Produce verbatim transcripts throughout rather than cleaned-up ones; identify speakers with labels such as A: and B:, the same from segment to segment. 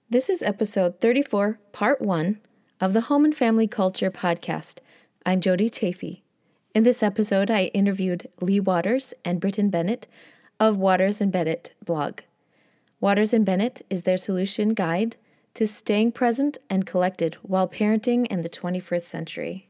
A: This is episode thirty-four, part one of the Home and Family Culture podcast. I'm Jody Chafee. In this episode, I interviewed Lee Waters and Britton Bennett of Waters and Bennett blog. Waters and Bennett is their solution guide to staying present and collected while parenting in the twenty-first century.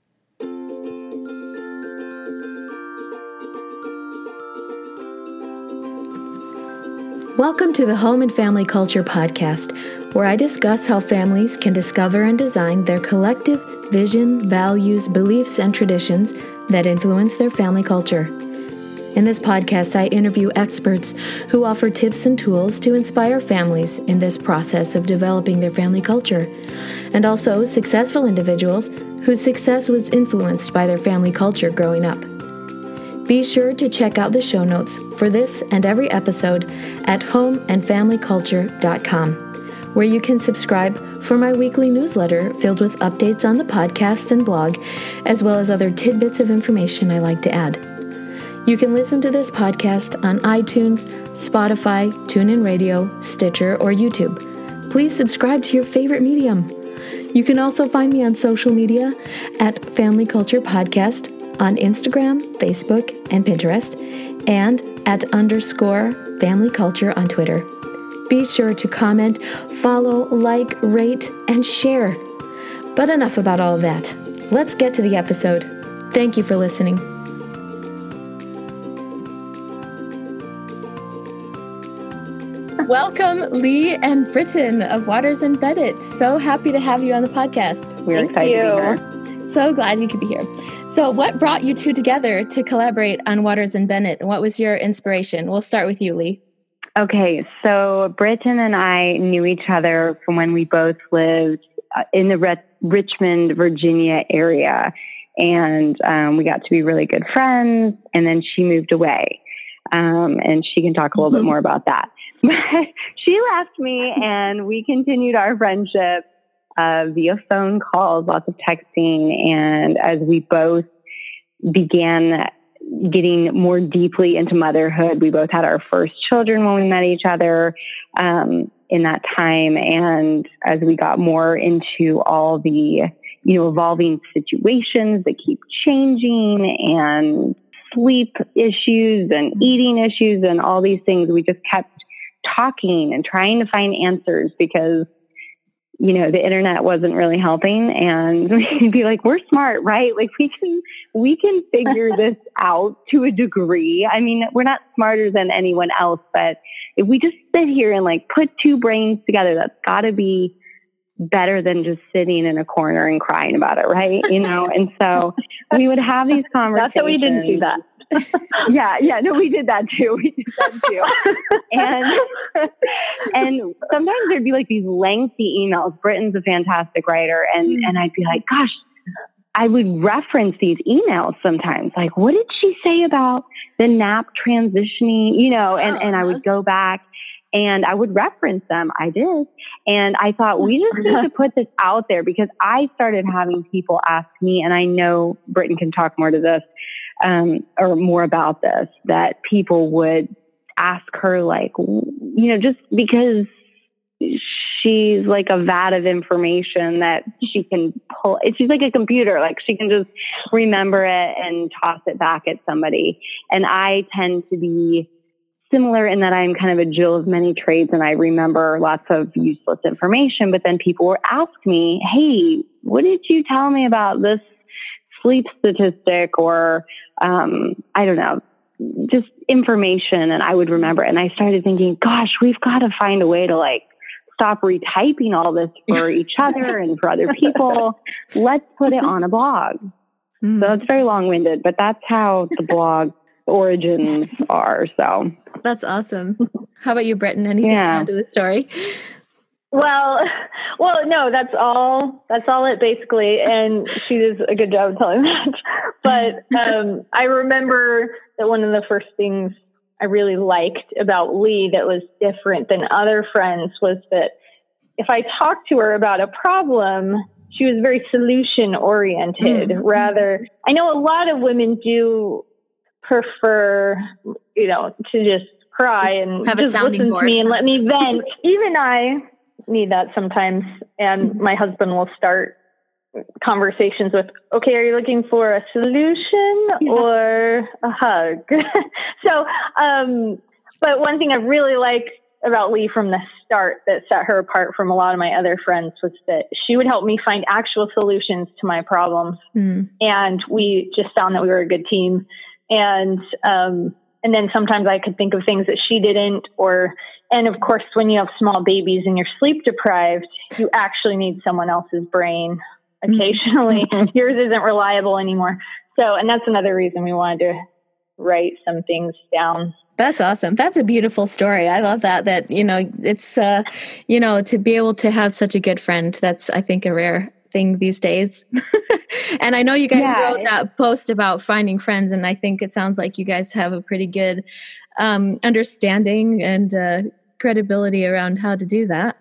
A: Welcome to the Home and Family Culture podcast, where I discuss how families can discover and design their collective vision, values, beliefs, and traditions that influence their family culture. In this podcast, I interview experts who offer tips and tools to inspire families in this process of developing their family culture, and also successful individuals whose success was influenced by their family culture growing up. Be sure to check out the show notes for this and every episode at home and family culture dot com, where you can subscribe for my weekly newsletter filled with updates on the podcast and blog, as well as other tidbits of information I like to add. You can listen to this podcast on iTunes, Spotify, TuneIn Radio, Stitcher, or YouTube. Please subscribe to your favorite medium. You can also find me on social media at Family Culture Podcast on Instagram, Facebook, and Pinterest, and at underscore family culture on Twitter. Be sure to comment, follow, like, rate, and share. But enough about all of that. Let's get to the episode. Thank you for listening. Welcome, Lee and Britton of Waters and Bennett. So happy to have you on the podcast.
B: We're
C: Thank
B: excited
C: you.
B: to be here.
A: So glad you could be here. So what brought you two together to collaborate on Waters and Bennett? What was your inspiration? We'll start with you, Lee.
B: Okay, so Britton and I knew each other from when we both lived in the Re- Richmond, Virginia area. And um, we got to be really good friends. And then she moved away. Um, and she can talk a little mm-hmm. bit more about that. She left me and we continued our friendship uh, via phone calls, lots of texting. And as we both began getting more deeply into motherhood, we both had our first children when we met each other um, in that time. And as we got more into all the, you know, evolving situations that keep changing and sleep issues and eating issues and all these things, we just kept talking and trying to find answers because, you know, the internet wasn't really helping. And we'd be like, we're smart, right? Like we can, we can figure this out to a degree. I mean, we're not smarter than anyone else, but if we just sit here and like put two brains together, that's gotta be better than just sitting in a corner and crying about it, right? You know? And so we would have these conversations.
C: That's why we didn't do that.
B: yeah, yeah, no, we did that too. We did that too. and and sometimes there'd be like these lengthy emails. Britton's a fantastic writer, and and I'd be like, gosh, I would reference these emails sometimes. Like, what did she say about the nap transitioning? You know, and and I would go back and I would reference them. I did, and I thought we just need to put this out there because I started having people ask me, and I know Britton can talk more to this. Um, or more about this, that people would ask her, like, you know, just because she's like a vat of information that she can pull. She's like a computer, like she can just remember it and toss it back at somebody. And I tend to be similar in that I'm kind of a Jill of many trades and I remember lots of useless information, but then people will ask me, hey, what did you tell me about this sleep statistic or, um, I don't know, just information. And I would remember it. And I started thinking, gosh, we've got to find a way to like stop retyping all this for each other and for other people. Let's put it on a blog. Mm. So it's very long-winded, but that's how the blog origins are. So
A: that's awesome. How about you, Britton? Anything yeah. to add to the story?
C: Well, well, no, that's all, that's all it basically. And she does a good job of telling that. But, um, I remember that one of the first things I really liked about Lee that was different than other friends was that if I talked to her about a problem, she was very solution oriented mm-hmm. rather. I know a lot of women do prefer, you know, to just cry and
A: have
C: just
A: a sounding
C: listen
A: board.
C: to me and let me vent. Even I need that sometimes. And my husband will start conversations with, okay, are you looking for a solution yeah. or a hug? so, um, but one thing I really like about Lee from the start that set her apart from a lot of my other friends was that she would help me find actual solutions to my problems. Mm. And we just found that we were a good team. And, um, and then sometimes I could think of things that she didn't, or, and of course, when you have small babies and you're sleep deprived, you actually need someone else's brain. Occasionally, mm-hmm. yours isn't reliable anymore. So, and that's another reason we wanted to write some things down.
A: That's awesome. That's a beautiful story. I love that, that, you know, it's, uh, you know, to be able to have such a good friend, that's, I think, a rare thing these days. And I know you guys yeah. wrote that post about finding friends, and I think it sounds like you guys have a pretty good um, understanding and uh, credibility around how to do that.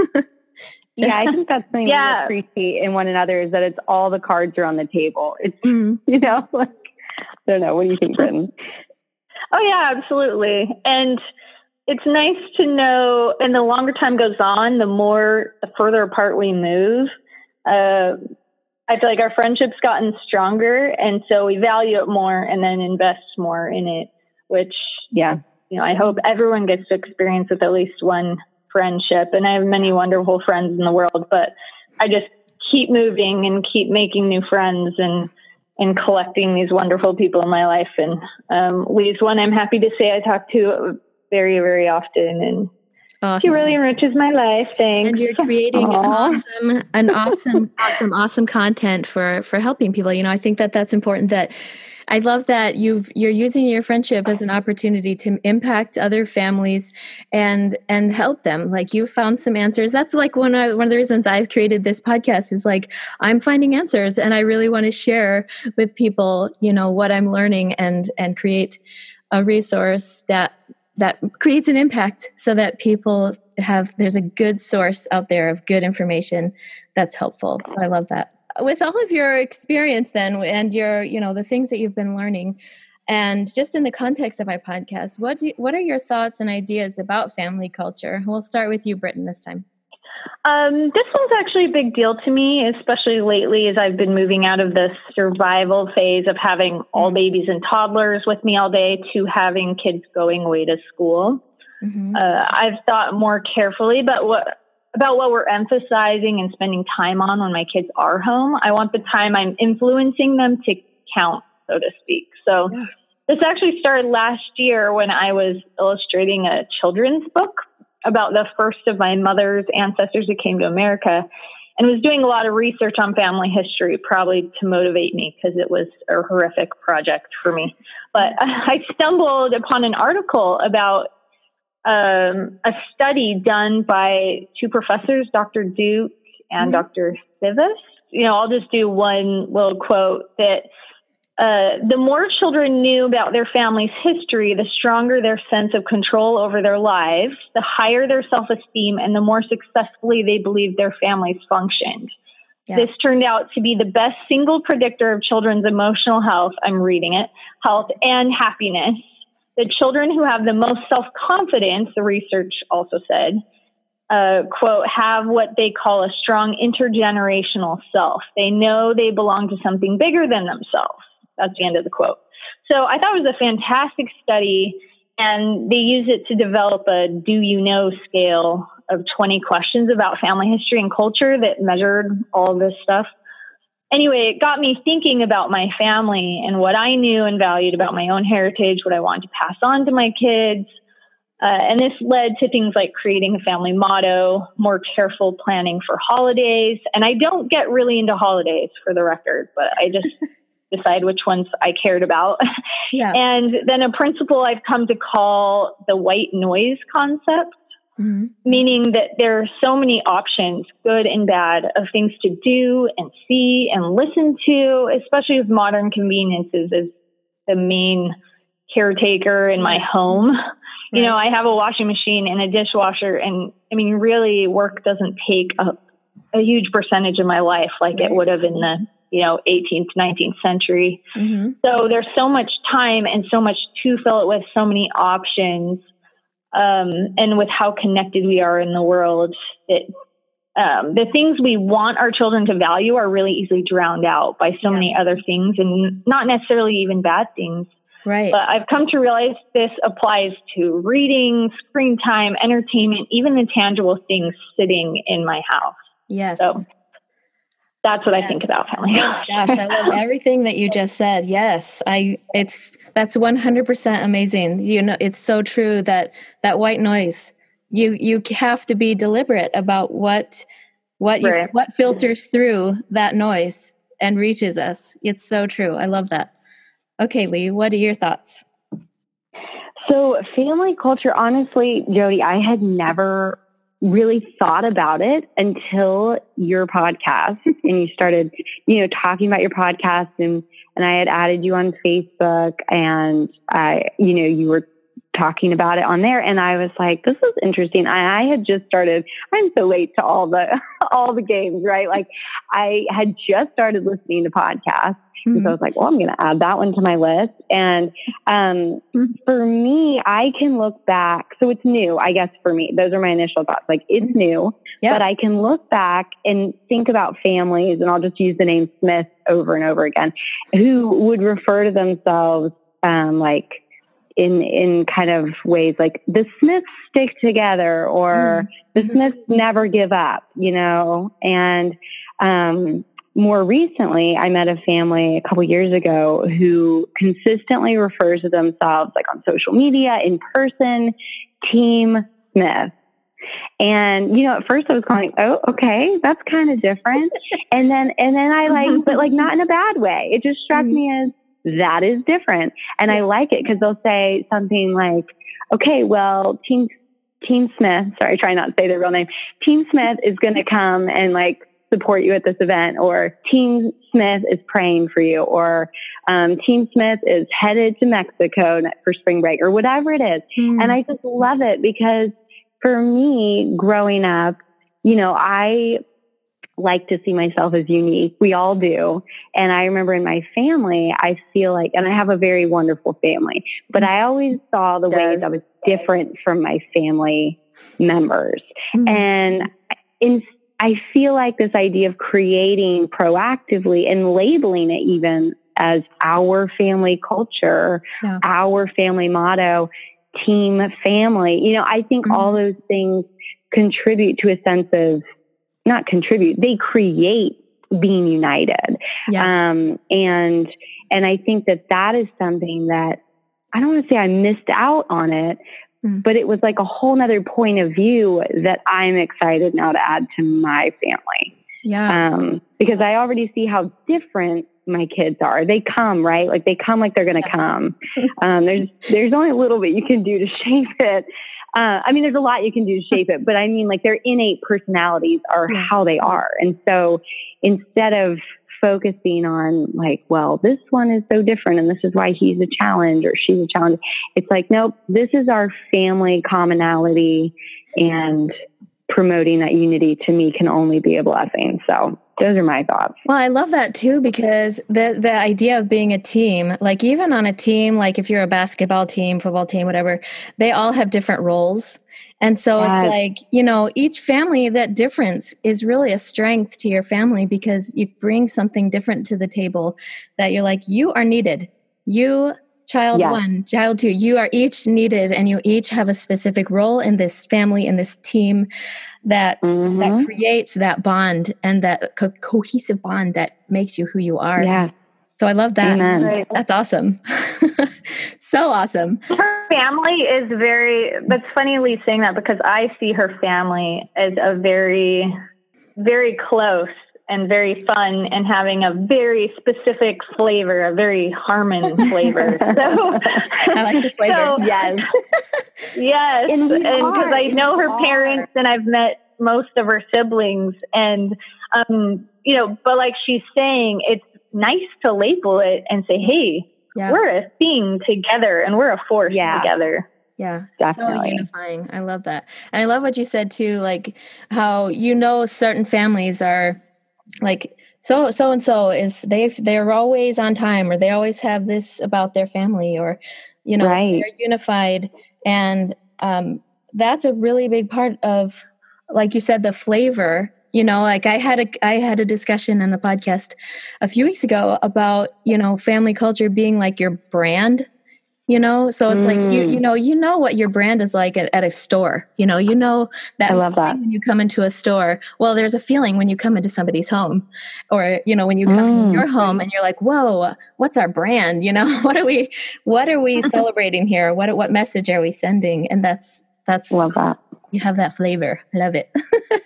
B: Yeah, I think that's something yeah. we appreciate in one another, is that it's all the cards are on the table. It's, mm. you know, like, I don't know. What do you think, Britton?
C: Oh, yeah, absolutely. And it's nice to know, and the longer time goes on, the more, the further apart we move. Uh, I feel like our friendship's gotten stronger, and so we value it more and then invest more in it, which, yeah, you know, I hope everyone gets to experience with at least one friendship. And I have many wonderful friends in the world, but I just keep moving and keep making new friends and and collecting these wonderful people in my life. And um, Lee's one I'm happy to say I talk to very, very often, and awesome. She really enriches my life. Thanks.
A: And you're creating an awesome, an awesome, awesome, awesome content for for helping people. You know, I think that that's important. That I love that you've you're using your friendship as an opportunity to impact other families and and help them. Like, you found some answers. That's like one of one of the reasons I've created this podcast, is like, I'm finding answers, and I really want to share with people, you know, what I'm learning, and and create a resource that that creates an impact, so that people have, there's a good source out there of good information that's helpful. So I love that. With all of your experience then, and your, you know, the things that you've been learning, and just in the context of my podcast, what do you, what are your thoughts and ideas about family culture? We'll start with you, Britton, this time.
C: Um, this one's actually a big deal to me, especially lately, as I've been moving out of the survival phase of having all babies and toddlers with me all day to having kids going away to school. Mm-hmm. Uh, I've thought more carefully about what about what we're emphasizing and spending time on when my kids are home. I want the time I'm influencing them to count, so to speak. So yeah. This actually started last year when I was illustrating a children's book about the first of my mother's ancestors who came to America, and was doing a lot of research on family history, probably to motivate me, because it was a horrific project for me. But I stumbled upon an article about um, a study done by two professors, Doctor Duke and mm-hmm. Doctor Sivis. You know, I'll just do one little quote that Uh, the more children knew about their family's history, the stronger their sense of control over their lives, the higher their self-esteem, and the more successfully they believed their families functioned. Yeah. This turned out to be the best single predictor of children's emotional health, I'm reading it, health and happiness. The children who have the most self-confidence, the research also said, uh, quote, have what they call a strong intergenerational self. They know they belong to something bigger than themselves. That's the end of the quote. So I thought it was a fantastic study, and they use it to develop a do you know scale of twenty questions about family history and culture that measured all this stuff. Anyway, it got me thinking about my family and what I knew and valued about my own heritage, what I wanted to pass on to my kids. Uh, and this led to things like creating a family motto, more careful planning for holidays. And I don't get really into holidays, for the record, but I just decide which ones I cared about. Yeah. And then a principle I've come to call the white noise concept, mm-hmm. meaning that there are so many options, good and bad, of things to do and see and listen to, especially with modern conveniences as the main caretaker in my home. Right. You know, I have a washing machine and a dishwasher, and I mean, really, work doesn't take up a huge percentage of my life like right. it would have in the you know, eighteenth, nineteenth century. Mm-hmm. So there's so much time and so much to fill it with, so many options. Um, and with how connected we are in the world, that um, the things we want our children to value are really easily drowned out by so yeah. many other things, and not necessarily even bad things.
A: Right.
C: But I've come to realize this applies to reading, screen time, entertainment, even the tangible things sitting in my house.
A: Yes.
C: So that's what
A: yes.
C: I think about family.
A: Oh my gosh, I love everything that you just said. Yes, I. It's that's one hundred percent amazing. You know, it's so true that that white noise. You you have to be deliberate about what what you
C: right.
A: what filters through that noise and reaches us. It's so true. I love that. Okay, Lee, what are your thoughts?
B: So family culture, honestly, Jody, I had never really thought about it until your podcast and you started, you know, talking about your podcast, and, and I had added you on Facebook, and I, you know, you were talking about it on there, and I was like, this is interesting. I, I had just started, I'm so late to all the, all the games, right? Like I had just started listening to podcasts. Mm-hmm. And so I was like, well, I'm going to add that one to my list. And um, for me, I can look back. So it's new, I guess, for me. Those are my initial thoughts. Like, it's new, yeah. but I can look back and think about families, and I'll just use the name Smith over and over again, who would refer to themselves um, like in in kind of ways like the Smiths stick together, or mm-hmm. the Smiths never give up, you know? And um more recently, I met a family a couple years ago who consistently refers to themselves, like on social media, in person, Team Smith. And, you know, at first I was going, oh, okay, that's kind of different. and then, and then I like, but like not in a bad way. It just struck mm-hmm. me as that is different. And I like it because they'll say something like, okay, well, Team, Team Smith, sorry, try not to say their real name. Team Smith is going to come and like, support you at this event, or Team Smith is praying for you, or um, Team Smith is headed to Mexico for spring break, or whatever it is. Mm. And I just love it because for me, growing up, you know, I like to see myself as unique. We all do. And I remember in my family, I feel like, and I have a very wonderful family, but I always saw the ways I was different from my family members. Mm. And in I feel like this idea of creating proactively and labeling it even as our family culture, yeah. our family motto, team family, you know, I think mm-hmm. all those things contribute to a sense of, not contribute, they create being united. Yeah. Um, and, and I think that that is something that I don't want to say I missed out on it, but it was like a whole nother point of view that I'm excited now to add to my family.
A: Yeah. Um,
B: because I already see how different my kids are. They come, right? Like they come like they're going to yeah. come. Um, there's, there's only a little bit you can do to shape it. Uh, I mean, there's a lot you can do to shape it, but I mean, like their innate personalities are yeah. how they are. And so instead of focusing on like, well, this one is so different and this is why he's a challenge or she's a challenge. It's like, nope, this is our family commonality, and promoting that unity to me can only be a blessing. So those are my thoughts.
A: Well, I love that too, because the, the idea of being a team, like even on a team, like if you're a basketball team, football team, whatever, they all have different roles. And so yes. it's like, you know, each family, that difference is really a strength to your family, because you bring something different to the table that you're like, you are needed. You, child yes. one, child two, you are each needed, and you each have a specific role in this family, in this team that mm-hmm. that creates that bond and that co- cohesive bond that makes you who you are.
B: Yeah.
A: So I love that.
B: Amen.
A: That's awesome. So awesome.
C: Her family is very, that's funny Lee saying that, because I see her family as a very, very close and very fun, and having a very specific flavor, a very Harmon flavor. So
A: I like the flavor.
C: So,
B: yes.
C: yes. And because I know her parents and I've met most of her siblings, and, um, you know, but like she's saying, it's nice to label it and say, hey, yeah. we're a thing together and we're a force yeah. together.
A: Yeah,
B: definitely.
A: So unifying. I love that. And I love what you said too, like how, you know, certain families are like, so, so and so is they, they're always on time, or they always have this about their family, or, you know,
B: right.
A: they're unified. And um, that's a really big part of, like you said, the flavor You know, like I had a I had a discussion on the podcast a few weeks ago about, you know, family culture being like your brand, you know? So it's mm. like, you you know, you know what your brand is like at, at a store. You know, you know that,
B: I love that
A: when you come into a store. Well, there's a feeling when you come into somebody's home, or, you know, when you come mm. into your home and you're like, whoa, what's our brand? You know, what are we what are we celebrating here? What what message are we sending? And that's that's
B: love that.
A: You have that flavor. Love it.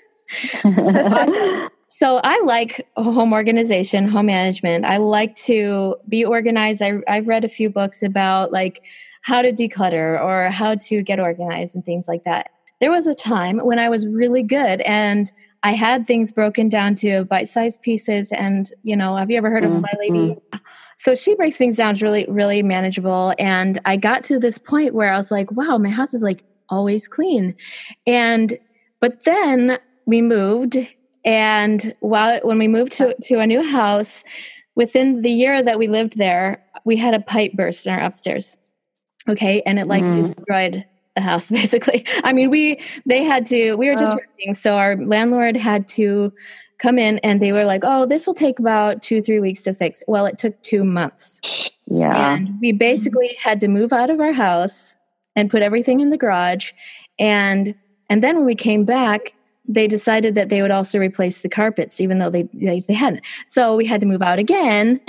A: Awesome. So I like home organization, home management. I like to be organized. I, I've read a few books about like how to declutter or how to get organized and things like that. There was a time when I was really good and I had things broken down to bite-sized pieces. And, you know, have you ever heard of mm-hmm. My Lady? So she breaks things down to really, really manageable. And I got to this point where I was like, wow, my house is like always clean. And, but then we moved, and while when we moved to, to a new house, within the year that we lived there, we had a pipe burst in our upstairs. Okay, and it like mm. destroyed the house basically. I mean, we they had to. We were just oh. renting, so our landlord had to come in, and they were like, "Oh, this will take about two, three weeks to fix." Well, it took two months.
B: Yeah,
A: and we basically had to move out of our house and put everything in the garage, and and then when we came back, they decided that they would also replace the carpets, even though they they, they hadn't. So we had to move out again.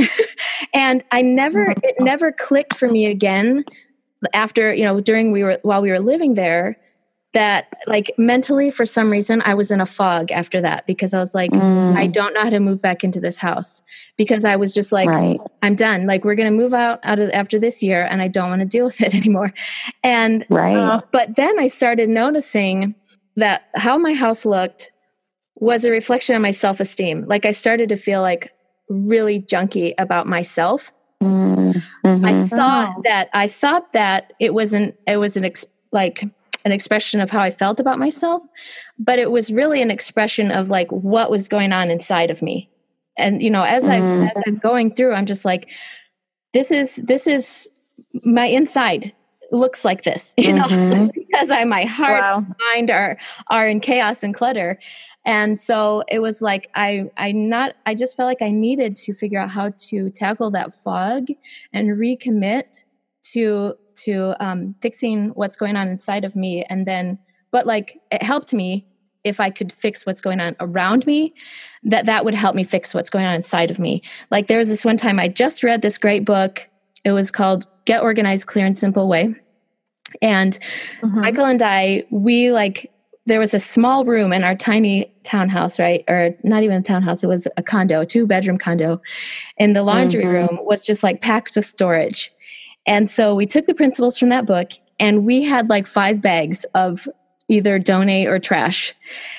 A: And I never, it never clicked for me again after, you know, during we were, while we were living there, that like mentally, for some reason, I was in a fog after that, because I was like, mm. I don't know how to move back into this house, because I was just like, right. I'm done. Like, we're going to move out, out of after this year, and I don't want to deal with it anymore. And,
B: right.
A: uh, but then I started noticing that how my house looked was a reflection of my self-esteem. Like, I started to feel like really junky about myself. Mm-hmm. I thought oh. that I thought that it wasn't it was an ex, like an expression of how I felt about myself, but it was really an expression of like what was going on inside of me. And you know, as mm-hmm. I as I'm going through, I'm just like, this is this is my inside looks like this, you mm-hmm. know, because I my heart, wow. mind are are in chaos and clutter. And so it was like, I, I not, I just felt like I needed to figure out how to tackle that fog and recommit to, to, um, fixing what's going on inside of me. And then, but like, it helped me if I could fix what's going on around me, that that would help me fix what's going on inside of me. Like, there was this one time I just read this great book. It was called Get Organized, Clear and Simple Way. And mm-hmm. Michael and I, we like, there was a small room in our tiny townhouse, right? Or not even a townhouse. It was a condo, a two bedroom condo. And the laundry mm-hmm. room was just like packed with storage. And so we took the principles from that book, and we had like five bags of either donate or trash.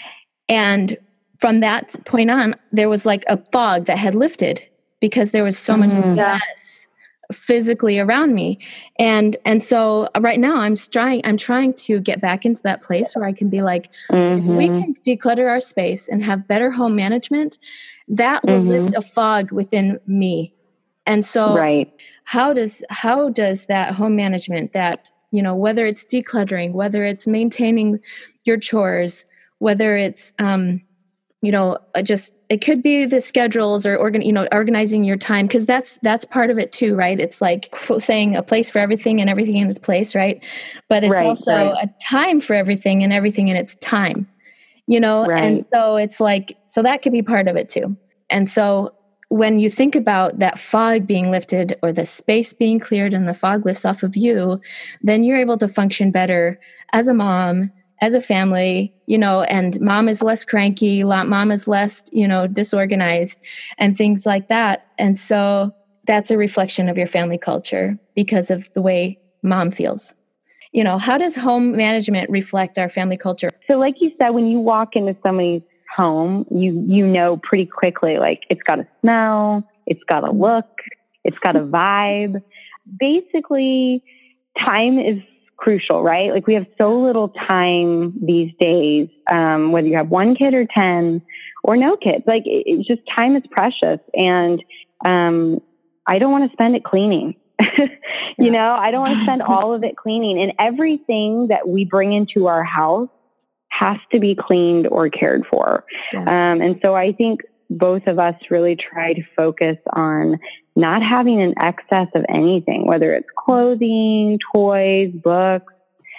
A: And from that point on, there was like a fog that had lifted, because there was so much mm-hmm. less physically around me. And, and so right now I'm trying, I'm trying to get back into that place where I can be like, mm-hmm. if we can declutter our space and have better home management, that will mm-hmm. lift a fog within me. And so
B: right.
A: how does, how does that home management, that, you know, whether it's decluttering, whether it's maintaining your chores, whether it's, um, you know, just, it could be the schedules or organ, you know, organizing your time. Cause that's, that's part of it too, right? It's like saying a place for everything and everything in its place. Right. But it's right, also right. a time for everything and everything in its time, you know? Right. And so it's like, so that could be part of it too. And so when you think about that fog being lifted, or the space being cleared and the fog lifts off of you, then you're able to function better as a mom, as a family, you know, and mom is less cranky, mom is less, you know, disorganized and things like that. And so that's a reflection of your family culture because of the way mom feels. You know, how does home management reflect our family culture?
B: So like you said, when you walk into somebody's home, you, you know pretty quickly, like it's got a smell, it's got a look, it's got a vibe. Basically, time is crucial, right? Like, we have so little time these days, um, whether you have one kid or ten or no kids, like it, it's just, time is precious. And, um, I don't want to spend it cleaning, you know, I don't want to spend all of it cleaning. And everything that we bring into our house has to be cleaned or cared for. Yeah. Um, and so I think both of us really try to focus on not having an excess of anything, whether it's clothing, toys, books.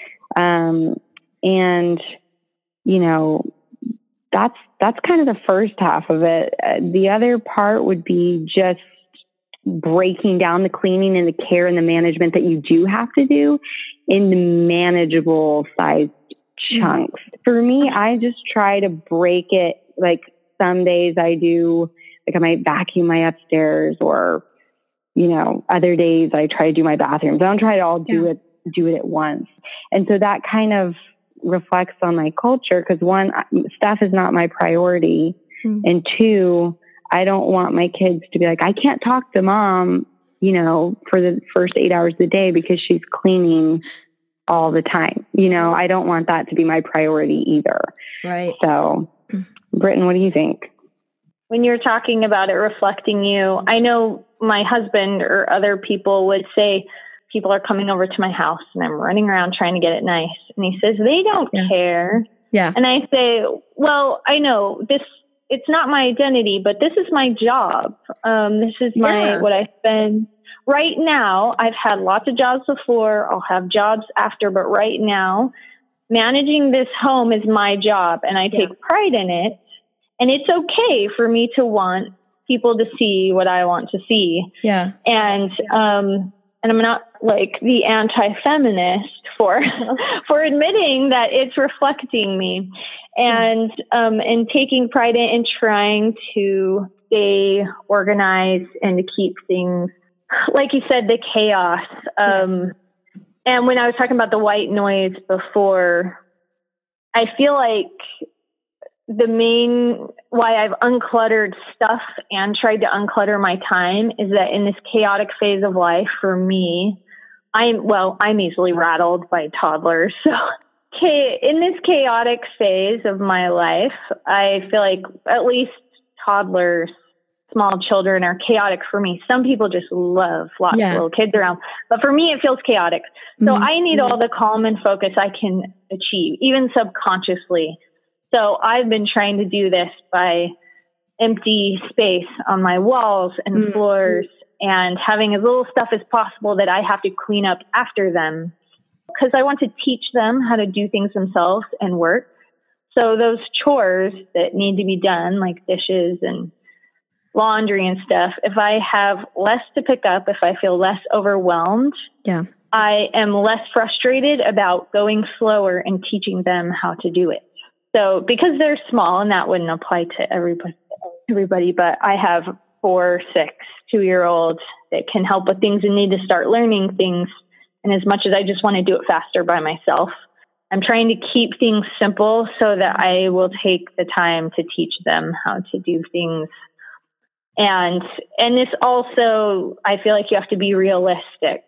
B: Um, and, you know, that's, that's kind of the first half of it. Uh, the other part would be just breaking down the cleaning and the care and the management that you do have to do into manageable sized chunks. Mm-hmm. For me, I just try to break it. Like some days I do, like I might vacuum my upstairs, or, you know, other days I try to do my bathrooms. I don't try to all do yeah. it, do it at once. And so that kind of reflects on my culture, because one, stuff is not my priority. Mm-hmm. And two, I don't want my kids to be like, I can't talk to mom, you know, for the first eight hours of the day because she's cleaning all the time. You know, I don't want that to be my priority either.
A: Right.
B: So, Britton, what do you think?
C: When you're talking about it reflecting you, I know my husband or other people would say, people are coming over to my house and I'm running around trying to get it nice. And he says, they don't yeah. care.
A: Yeah.
C: And I say, well, I know this, it's not my identity, but this is my job. Um, this is my, yeah. what I spend. Right now, I've had lots of jobs before. I'll have jobs after, but right now, managing this home is my job, and I take yeah. pride in it. And it's okay for me to want people to see what I want to see.
A: Yeah.
C: And um, and I'm not like the anti-feminist for for admitting that it's reflecting me, and um, and taking pride in and trying to stay organized and to keep things, like you said, the chaos. Um, and when I was talking about the white noise before, I feel like the main why I've uncluttered stuff and tried to unclutter my time is that in this chaotic phase of life for me, I'm, well, I'm easily rattled by toddlers. So in this chaotic phase of my life, I feel like at least toddlers, small children are chaotic for me. Some people just love lots yeah. of little kids around, but for me, it feels chaotic. So mm-hmm. I need all the calm and focus I can achieve, even subconsciously. So I've been trying to do this by empty space on my walls and mm-hmm. floors and having as little stuff as possible that I have to clean up after them, because I want to teach them how to do things themselves and work. So those chores that need to be done, like dishes and laundry and stuff, if I have less to pick up, if I feel less overwhelmed,
A: yeah,
C: I am less frustrated about going slower and teaching them how to do it. So because they're small, and that wouldn't apply to everybody, everybody, but I have four, six, two-year-olds that can help with things and need to start learning things. And as much as I just want to do it faster by myself, I'm trying to keep things simple so that I will take the time to teach them how to do things. And, and this also, I feel like you have to be realistic.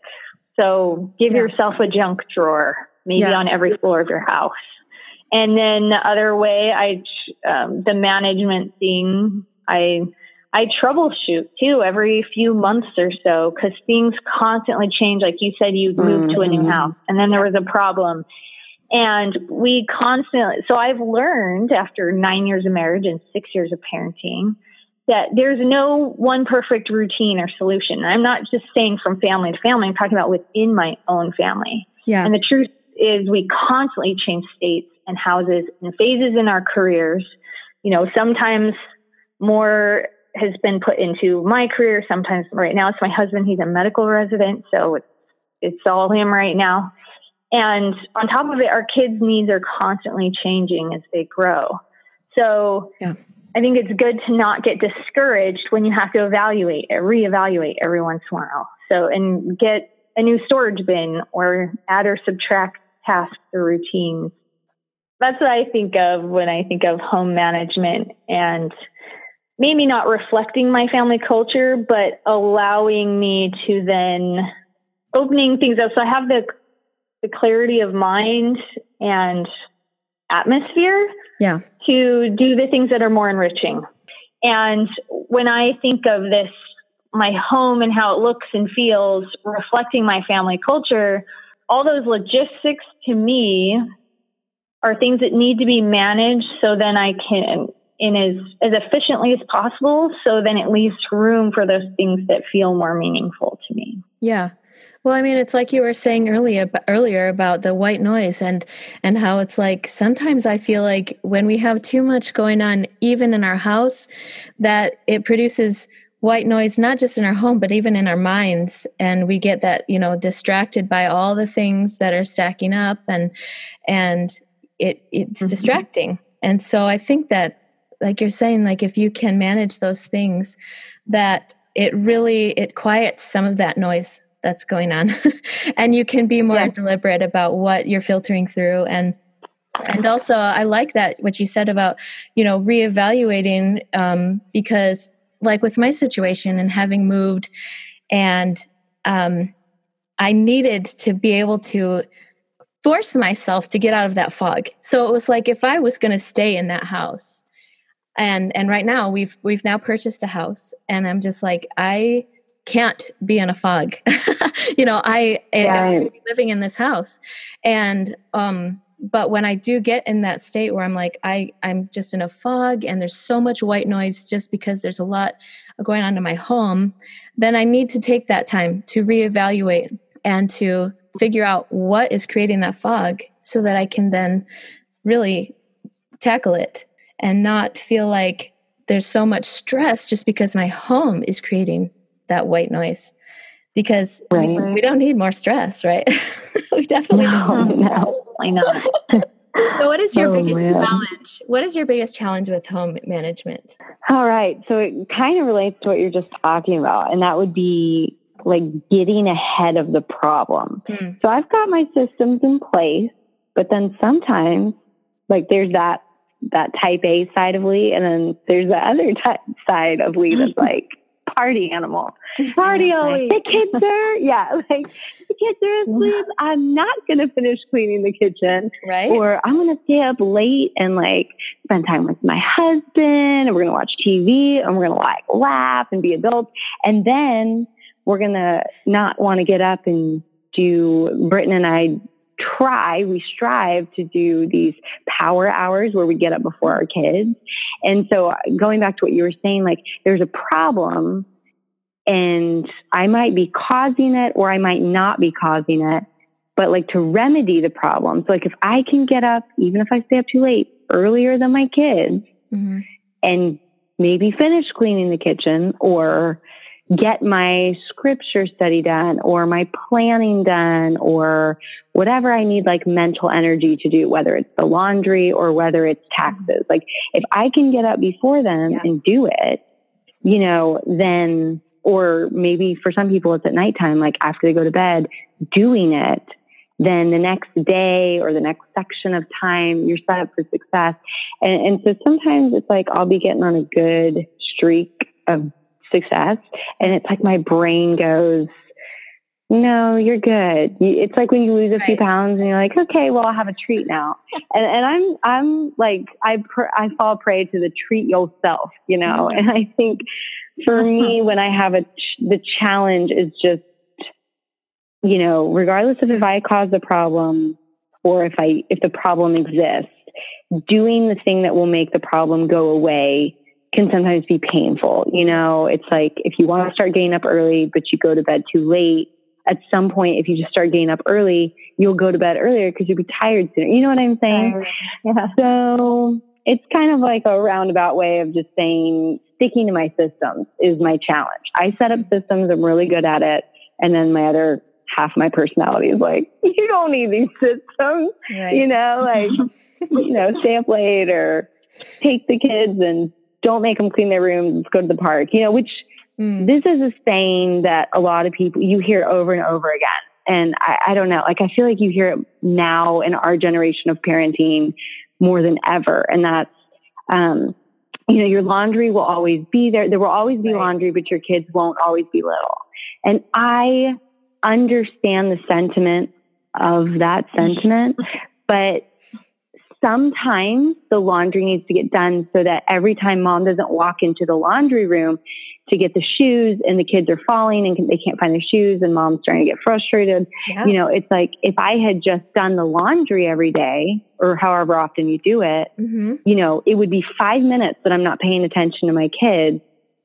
C: So give yeah. yourself a junk drawer, maybe yeah. on every floor of your house. And then the other way, I, um, the management thing, I, I troubleshoot too every few months or so, because things constantly change. Like you said, you moved mm-hmm. to a new house and then there was a problem. And we constantly, so I've learned after nine years of marriage and six years of parenting that there's no one perfect routine or solution. I'm not just saying from family to family, I'm talking about within my own family.
A: Yeah.
C: And the truth is we constantly change states and houses and phases in our careers. You know, sometimes more has been put into my career. Sometimes right now it's my husband. He's a medical resident. So it's, it's all him right now. And on top of it, our kids' needs are constantly changing as they grow. So yeah. I think it's good to not get discouraged when you have to evaluate, reevaluate every once in a while. So, and get a new storage bin or add or subtract tasks or routines. That's what I think of when I think of home management, and maybe not reflecting my family culture, but allowing me to then opening things up. So I have the, the clarity of mind and atmosphere
A: yeah.
C: to do the things that are more enriching. And when I think of this, my home and how it looks and feels, reflecting my family culture, all those logistics to me are things that need to be managed so then I can, in as, as efficiently as possible, so then it leaves room for those things that feel more meaningful to me.
A: Yeah. Well, I mean, it's like you were saying earlier, earlier about the white noise and, and how it's like, sometimes I feel like when we have too much going on, even in our house, that it produces white noise, not just in our home, but even in our minds. And we get that, you know, distracted by all the things that are stacking up, and, and it, it's mm-hmm. distracting. And so I think that, like you're saying, like if you can manage those things, that it really, it quiets some of that noise that's going on and you can be more yeah. deliberate about what you're filtering through. And, and also I like that, what you said about, you know, reevaluating, um, because like with my situation and having moved, and, um, I needed to be able to force myself to get out of that fog. So it was like, if I was going to stay in that house, and, and right now we've, we've now purchased a house, and I'm just like, I can't be in a fog. you know, I, yeah. I'm living in this house. And, um, but when I do get in that state where I'm like, I, I'm just in a fog and there's so much white noise just because there's a lot going on in my home, then I need to take that time to reevaluate and to figure out what is creating that fog so that I can then really tackle it and not feel like there's so much stress just because my home is creating that white noise, because right. we, we don't need more stress, right? we definitely
B: no, don't. No, I know.
A: So what is your
B: oh,
A: biggest
B: man.
A: challenge? What is your biggest challenge with home management?
B: All right. So it kind of relates to what you're just talking about, and that would be like getting ahead of the problem. Hmm. So I've got my systems in place, but then sometimes like there's that, that type A side of Lee, and then there's the other type side of Lee that's like, party animal. Party always. The kids are, yeah, like the kids are asleep. I'm not going to finish cleaning the kitchen.
A: Right.
B: Or I'm going to stay up late and like spend time with my husband, and we're going to watch T V, and we're going to like laugh and be adults. And then we're going to not want to get up and do, Britton and I try, we strive to do these power hours where we get up before our kids. And so going back to what you were saying, like there's a problem and I might be causing it or I might not be causing it, but like to remedy the problem. So like if I can get up, even if I stay up too late, earlier than my kids, mm-hmm. and maybe finish cleaning the kitchen or get my scripture study done or my planning done or whatever I need, like mental energy to do, whether it's the laundry or whether it's taxes. Like if I can get up before them yeah. and do it, you know, then, or maybe for some people it's at nighttime, like after they go to bed, doing it, then the next day or the next section of time, you're set up for success. And, and so sometimes it's like, I'll be getting on a good streak of success. And it's like my brain goes, no, you're good. It's like when you lose a right. few pounds and you're like, okay, well, I'll have a treat now. and and I'm, I'm like, I, pr- I fall prey to the treat yourself, you know? Mm-hmm. And I think for me, when I have a, ch- the challenge is just, you know, regardless of if I cause the problem or if I, if the problem exists, doing the thing that will make the problem go away can sometimes be painful. You know, it's like if you want to start getting up early, but you go to bed too late, at some point, if you just start getting up early, you'll go to bed earlier because you'll be tired sooner. You know what I'm saying? Yeah. So it's kind of like a roundabout way of just saying sticking to my systems is my challenge. I set up systems. I'm really good at it. And then my other half of my personality is like, you don't need these systems, right. you know, like, you know, stay up late or take the kids and don't make them clean their rooms. Let's go to the park, you know, which mm. this is a saying that a lot of people, you hear over and over again. And I, I don't know, like, I feel like you hear it now in our generation of parenting more than ever. And that's, um, you know, your laundry will always be there. There will always be right. laundry, but your kids won't always be little. And I understand the sentiment of that sentiment, but sometimes the laundry needs to get done so that every time mom doesn't walk into the laundry room to get the shoes and the kids are falling and they can't find their shoes and mom's starting to get frustrated. Yeah. You know, it's like if I had just done the laundry every day or however often you do it, mm-hmm. you know, it would be five minutes that I'm not paying attention to my kids,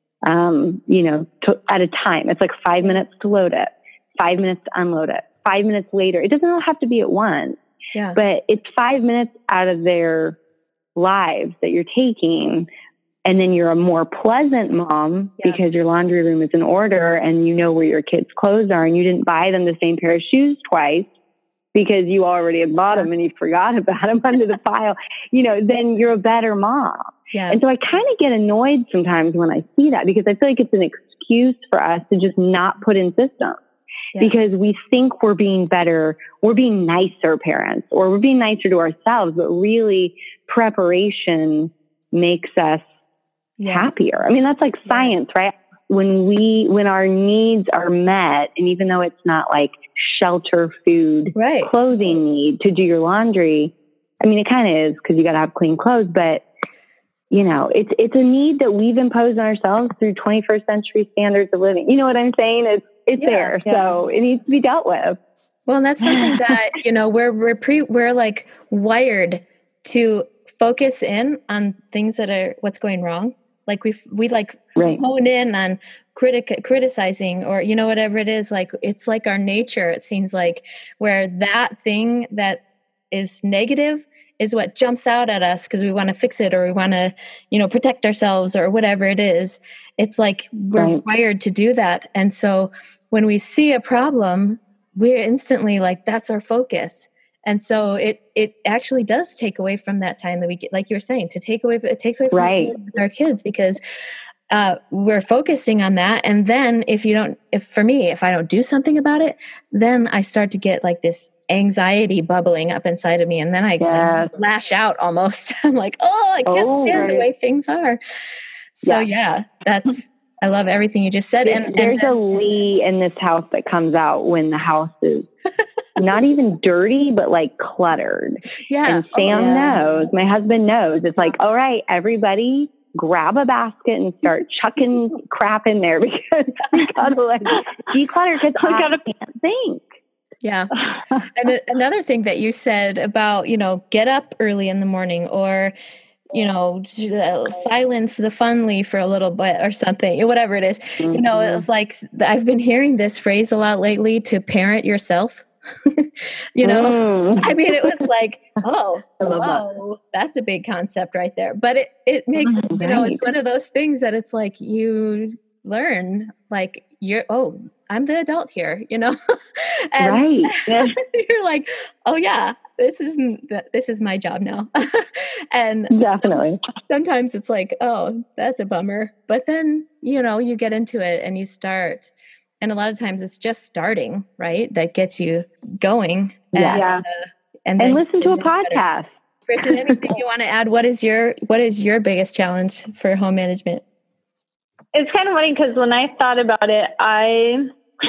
B: um, you know, to, at a time. It's like five minutes to load it, five minutes to unload it, five minutes later. It doesn't all have to be at once, yeah. but it's five minutes out of their lives that you're taking. And then you're a more pleasant mom yeah. because your laundry room is in order and you know where your kids' clothes are and you didn't buy them the same pair of shoes twice because you already had bought them and you forgot about them under the pile, you know, then you're a better mom. Yeah. And so I kind of get annoyed sometimes when I see that because I feel like it's an excuse for us to just not put in systems yeah. because we think we're being better, we're being nicer parents or we're being nicer to ourselves, but really preparation makes us Yes. happier. I mean, that's like science, yes. right? When we, when our needs are met, and even though it's not like shelter, food, right. clothing need to do your laundry, I mean, it kind of is because you got to have clean clothes, but you know, it's, it's a need that we've imposed on ourselves through twenty-first century standards of living. You know what I'm saying? It's, it's yeah, there. Yeah. So it needs to be dealt with.
A: Well, and that's something that, you know, we're, we're pre, we're like wired to focus in on things that are what's going wrong. Like we we like right. hone in on critic criticizing or, you know, whatever it is, like it's like our nature, it seems like, where that thing that is negative is what jumps out at us because we want to fix it or we want to, you know, protect ourselves or whatever it is. It's like we're right. wired to do that. And so when we see a problem, we're instantly like, that's our focus. And so it it actually does take away from that time that we get, like you were saying, to take away, it takes away from
B: right.
A: our kids because uh, we're focusing on that. And then if you don't, if for me, if I don't do something about it, then I start to get like this anxiety bubbling up inside of me. And then I, yes. I lash out almost. I'm like, oh, I can't oh, stand right. the way things are. So yeah, yeah that's, I love everything you just said.
B: There's,
A: and
B: there's
A: and,
B: a Lee in this house that comes out when the house is not even dirty, but like cluttered. Yeah. And Sam oh, yeah. knows, my husband knows. It's like, all right, everybody grab a basket and start chucking crap in there because we gotta like declutter because I gotta can't think.
A: Yeah. And another thing that you said about, you know, get up early in the morning or, you know, silence the funly for a little bit or something, whatever it is. Mm-hmm. You know, it's like, I've been hearing this phrase a lot lately, to parent yourself. you know, mm. I mean, it was like, oh, whoa, that. that's a big concept right there. But it, it makes, oh, you know, right. it's one of those things that it's like you learn, like you're, oh, I'm the adult here, you know, and right. Yeah. You're like, oh yeah, this is, this is my job now. And
B: definitely
A: sometimes it's like, oh, that's a bummer. But then, you know, you get into it and you start. And a lot of times it's just starting, right? That gets you going.
B: Yeah. And, uh, and, and listen to a podcast.
A: Britton, anything you want to add? What is your, what is your biggest challenge for home management?
C: It's kind of funny because when I thought about it, I,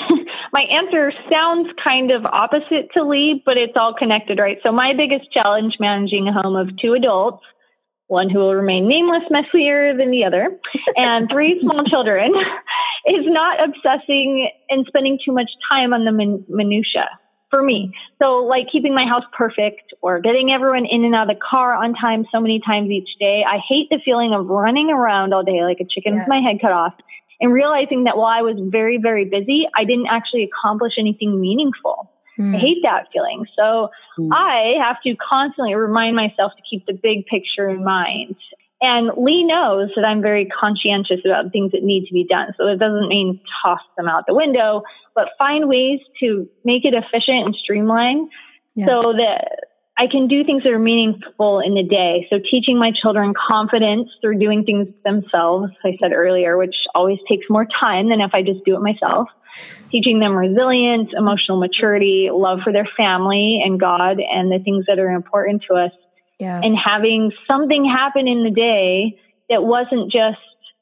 C: my answer sounds kind of opposite to Lee, but it's all connected, right? So my biggest challenge managing a home of two adults, one who will remain nameless, messier than the other, and three small children, is not obsessing and spending too much time on the min- minutia for me. So like keeping my house perfect or getting everyone in and out of the car on time so many times each day. I hate the feeling of running around all day like a chicken yeah. with my head cut off and realizing that while I was very, very busy, I didn't actually accomplish anything meaningful. Mm. I hate that feeling. So mm. I have to constantly remind myself to keep the big picture in mind. And Lee knows that I'm very conscientious about things that need to be done. So it doesn't mean toss them out the window, but find ways to make it efficient and streamlined yeah. so that I can do things that are meaningful in the day. So teaching my children confidence through doing things themselves, I said earlier, which always takes more time than if I just do it myself. Teaching them resilience, emotional maturity, love for their family and God and the things that are important to us. Yeah. And having something happen in the day that wasn't just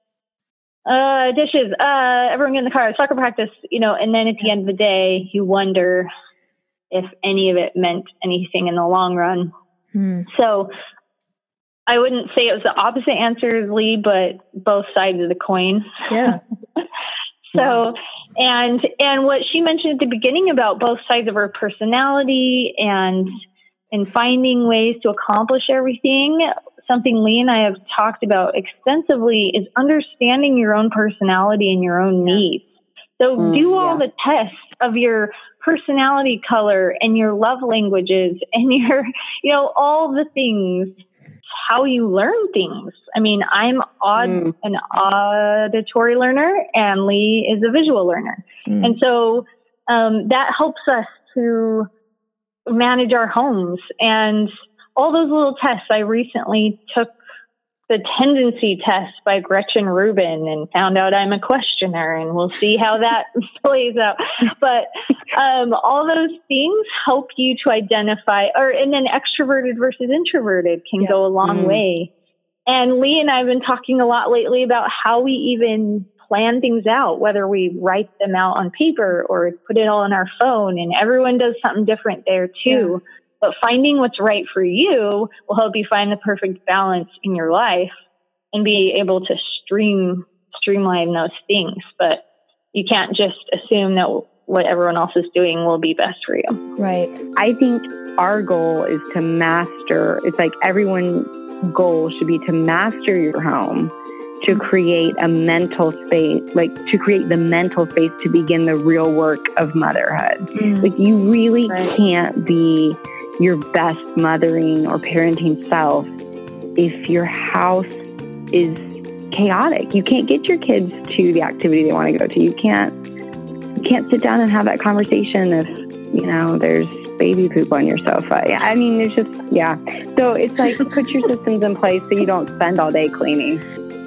C: uh, dishes, uh, everyone get in the car, soccer practice, you know, and then at the end of the day, you wonder if any of it meant anything in the long run. Hmm. So I wouldn't say it was the opposite answer as Lee, but both sides of the coin.
A: Yeah.
C: So, and, and what she mentioned at the beginning about both sides of her personality and, and finding ways to accomplish everything, something Lee and I have talked about extensively is understanding your own personality and your own needs. So mm, do all yeah. the tests of your personality color and your love languages and your, you know, all the things, how you learn things. I mean, I'm aud- mm. an auditory learner and Lee is a visual learner. Mm. And so um, that helps us to manage our homes and all those little tests. I recently took the tendency test by Gretchen Rubin and found out I'm a questioner, and we'll see how that plays out. But um, all those things help you to identify, or and then extroverted versus introverted can yeah. go a long mm. way. And Lee and I have been talking a lot lately about how we even plan things out, whether we write them out on paper or put it all on our phone, and everyone does something different there too. Yeah. But finding what's right for you will help you find the perfect balance in your life and be able to stream streamline those things. But you can't just assume that what everyone else is doing will be best for you.
A: Right.
B: I think our goal is to master. It's like everyone's goal should be to master your home, to create a mental space, like to create the mental space to begin the real work of motherhood. Mm. Like you really right. can't be your best mothering or parenting self if your house is chaotic. You can't get your kids to the activity they want to go to. You can't you can't sit down and have that conversation if, you know, there's baby poop on your sofa. I mean, it's just, yeah. So it's like put your systems in place so you don't spend all day cleaning.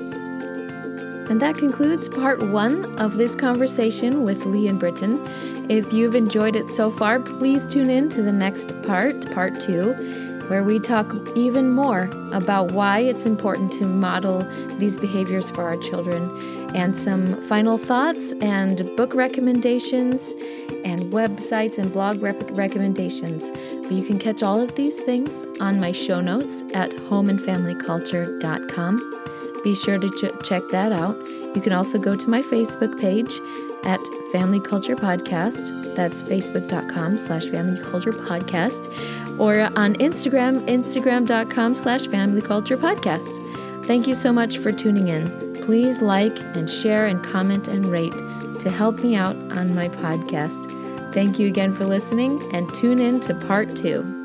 A: And that concludes part one of this conversation with Lee and Britton. If you've enjoyed it so far, please tune in to the next part, part two, where we talk even more about why it's important to model these behaviors for our children, and some final thoughts and book recommendations and websites and blog rep- recommendations. But you can catch all of these things on my show notes at home and family culture dot com. Be sure to ch- check that out. You can also go to my Facebook page at Family Culture Podcast. That's facebook.com slash Family Culture Podcast. Or on Instagram, instagram.com slash Family Culture Podcast. Thank you so much for tuning in. Please like and share and comment and rate to help me out on my podcast. Thank you again for listening, and tune in to part two.